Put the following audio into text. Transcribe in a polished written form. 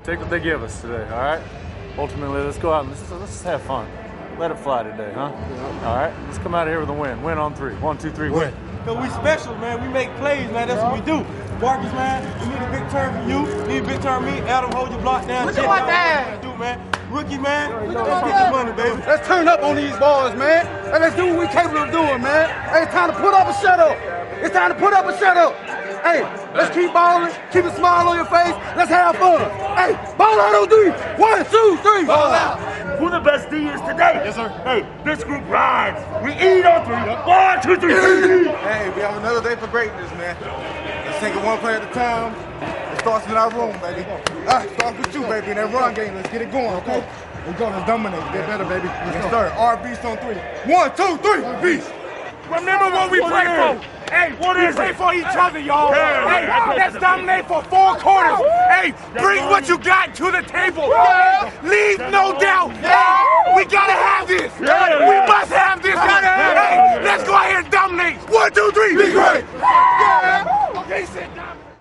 Take what they give us today, all right? Ultimately, let's go out and let's have fun. Let it fly today, huh? All right, let's come out of here with a win. Win on three. 1, 2, 3, win. Cause we special, man. We make plays, man. That's what we do. Marcus, man, we need a big turn from you. Need a big turn from me. Adam, hold your block down. Look at my dad. Do, man. Rookie, man. Let's get the money, baby. Let's turn up on these boys, man. And let's do what we're capable of doing, man. Hey, it's time to put up a shut up. It's time to put up a shut up. Hey, let's keep balling. Keep a smile on your face. Let's have fun. Hey, ball out on three. 1, 2, 3. Ball out. Who the best D is today? Yes, sir. Hey, this group rides. We eat on 3. 1, 2, 3. Hey, we have another day for greatness, man. Let's take it one play at a time. It starts in our room, baby. Starts with you, baby, in that run game. Let's get it going, okay? Let's go. Let's dominate. Get better, baby. Let's start. R Beast on 3. 1, 2, 3. Beast. Remember what we pray for. Hey, we pray for each other, y'all. Hey, let's dominate for 4 quarters. Hey, bring what you got to the table. Leave no doubt. Hey, we gotta have this. We must have this. Hey, let's go ahead and dominate. 1, 2, 3. Be great. Okay, sit down.